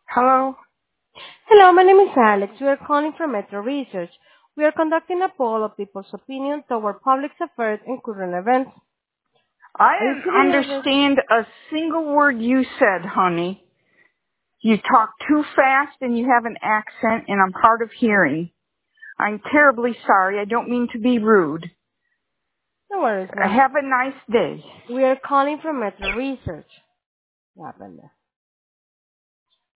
Hello? Hello, my name is Alex. We are calling from Metro Research. We are conducting a poll of people's opinion toward public affairs and current events. I Are you didn't feeling nervous? understand a single word you said, honey. You talk too fast and you have an accent and I'm hard of hearing. I'm terribly sorry. I don't mean to be rude. No worries, ma'am. Have a nice day. We are calling from Metro Research. What happened there?